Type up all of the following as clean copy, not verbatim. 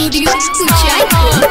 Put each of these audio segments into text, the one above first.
Studio Kuchaipur.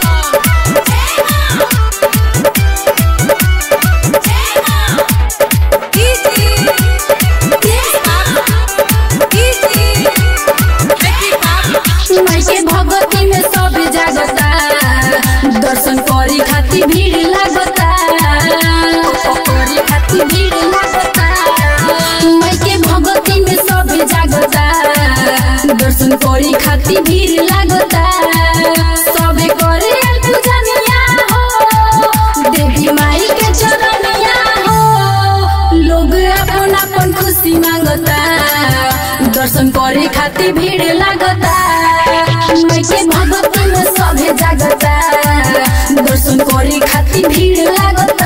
Bhagwati में सब जागता, दर्शन करी खातिर भीड़ लागता, करी खातिर भीड़ लागता। माई के भगवती में सब जागता, दर्शन करी खातिर भीड़ लागता। सबे करे पूजनिया हो, देवी माई के चरनिया हो। लोग अपन अपन खुशी मांगता, दर्शन करे खातिर भीड़ लागता। माई के भगवती में सभे जागता, दर्शन करे खातिर भीड़ लागता।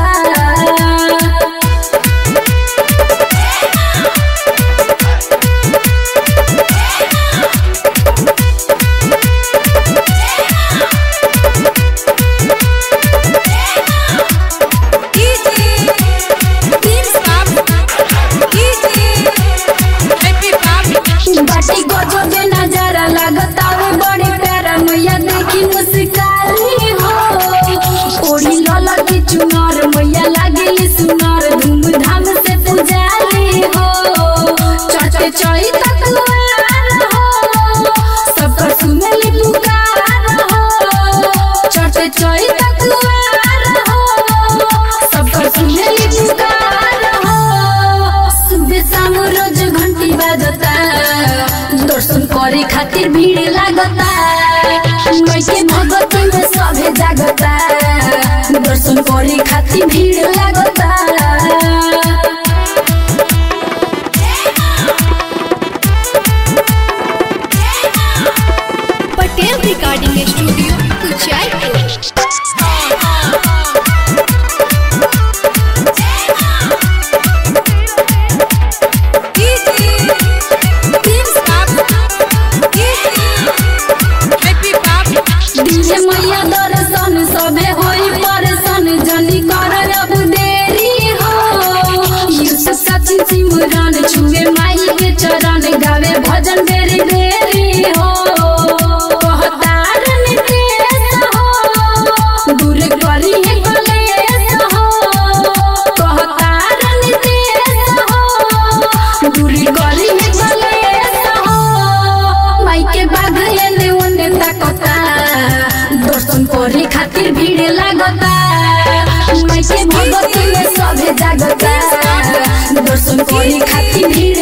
बाटी गजब नजारा लगता है, बड़े प्यारा मैया देखी मुस्काली हो। ओढ़ी लला की चुनार मैया लागेली सुनार, धूमधाम से पूजाली हो। चढ़ते चढ़ी तक हो, सबकर सुनेली पुकार हो। चढ़ते चढ़ी तक हो, सबकर सुनेली पुकार हो। सुबह शाम रोज घंटी बजता, दर्शन करे खातिर भीड़ लागता। माई के भगवती में सभे जागता, दर्शन करे खातिर भीड़ लागता। Patel recording studio Kuchaipur. मैया दर्शन सबे होई परेशान, जल्दी कर अब देरी हो। यूसुफ सचिन सिमरन छुए माई के चरण, गावे भजन बेरी बेरी हो। कहतार नितेश हो, दूर करी है कलेश हो। कहतार नितेश हो, दूर करी है कलेश हो। माई के बाग एने ओने ताकता, दर्शन करे खातिर भीड़ लागता। माई के भगवती में सभे जागता, दर्शन करे खातिर भीड़